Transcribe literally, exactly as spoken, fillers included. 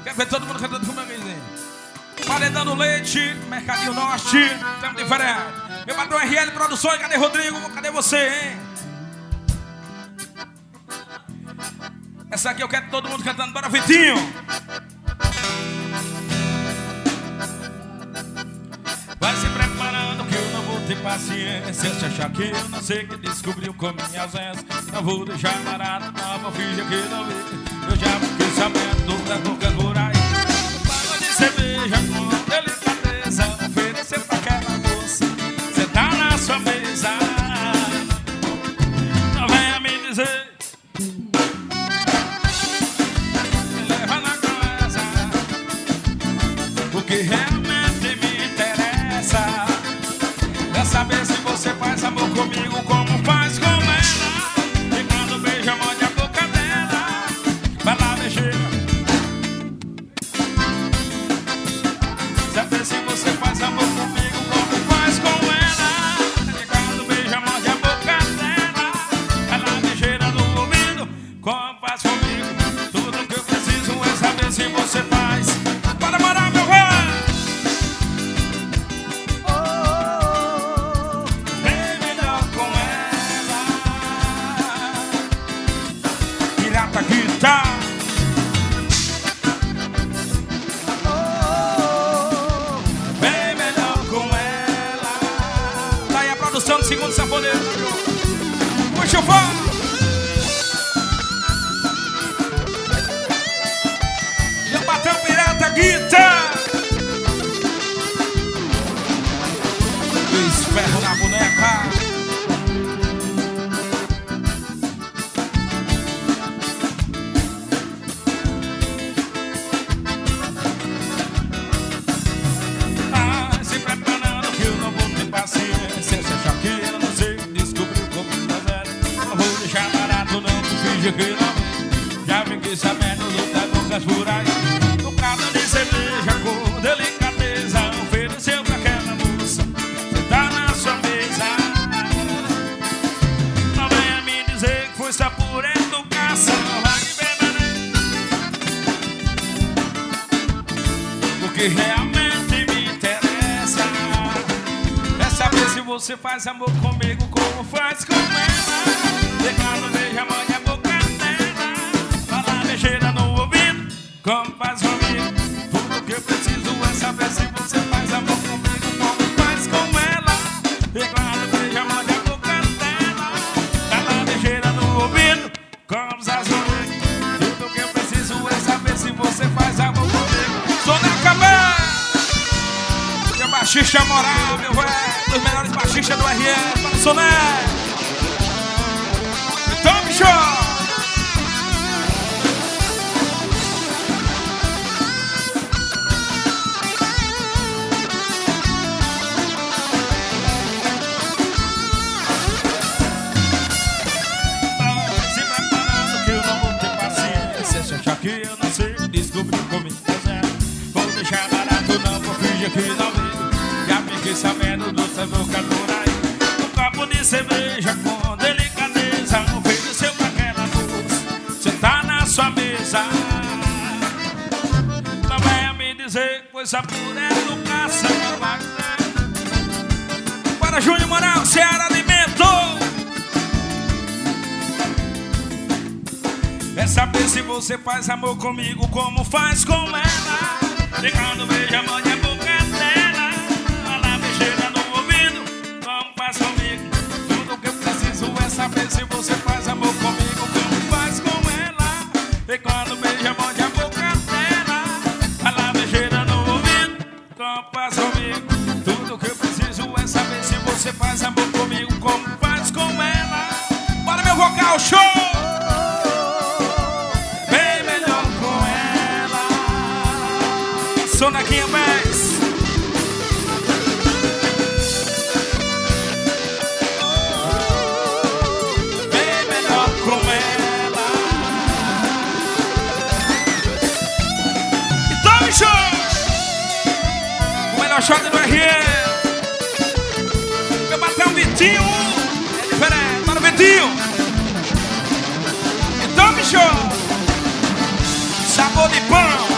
Quero ver todo mundo cantando comigo aí. Paredão Leite, Mercadinho Norte, estamos diferente. Meu patrão R L Produções, cadê Rodrigo? Cadê você, hein? Essa aqui eu quero todo mundo cantando. Bora, Vitinho! Vai se preparando que eu não vou ter paciência. Se achar que eu não sei que descobriu com minha ausência, não vou deixar barato, não vou fingir que não vi. Eu já fiquei sabendo da boca por aí. Paga de cerveja com delicadeza, ofereceu pra aquela moça, cê tá na sua mesa. Não venha me dizer, me leva na conversa, porque realmente me interessa é saber se você faz amor comigo como faz com ela. E quando beija, morde a boca dela, vai lá mexer. Saber se você faz amor comigo como faz com ela. E quando beija, morde a boca dela, vai lá mexer no ouvido como faz comigo. Tudo que eu preciso é saber se você faz. Bora morar, meu velho! Tá. Oh, bem melhor com ela. Tá aí a produção do segundo sanfoneiro. Puxa o fogo. Já bateu pirata guitarra. Fiz ferro na boneca. Já fiquei sabendo lutar bocas por aí. No carro de cerveja com delicadeza, ofereceu pra aquela moça, cê tá na sua mesa. Não venha me dizer que foi só por educação, vai me beber, porque realmente me interessa é saber se você faz amor comigo como faz com ela. Declaro, beija, mãe, a boca dela, fala ligeira no ouvido, como faz comigo. Tudo que eu preciso é saber se você faz amor comigo como faz com ela. Declaro, beija, mãe, a boca dela, fala ligeira no ouvido, como faz comigo. Tudo que eu preciso é saber se você faz amor comigo. Sou na cabeça, que é baixista moral, meu velho, dos melhores baixistas do R L, para o Soné. Top Show! Se preparando que eu não vou ter paciência. Se achar que eu não sei, descobri comigo é. Vou deixar barato, não vou fingir que não vi. Já fiquei sabendo do seu vocabulário. Um copo de cerveja com delicadeza, ofereceu pra aquela moça, cê tá na sua mesa. Não venha me dizer que foi só por educação. Para Júnior Moral, Ceará Alimento. É saber se você faz amor comigo como faz com ela. E quando beija, morde a boca dela, fala mexer no ouvido, como faz comigo. Tudo que eu preciso é saber se você faz amor comigo como faz com ela. E quando beija, morde a boca dela, fala mexer no ouvido, como faz comigo. Tudo que eu preciso é saber se você faz amor comigo como faz com ela. Bora, meu vocal show! Sonequinha Bass. Bem melhor com ela. E tome show! O melhor shot do R L. Meu patrão Vitinho. É diferente, para o Vitinho. E tome show! Sabor de pão.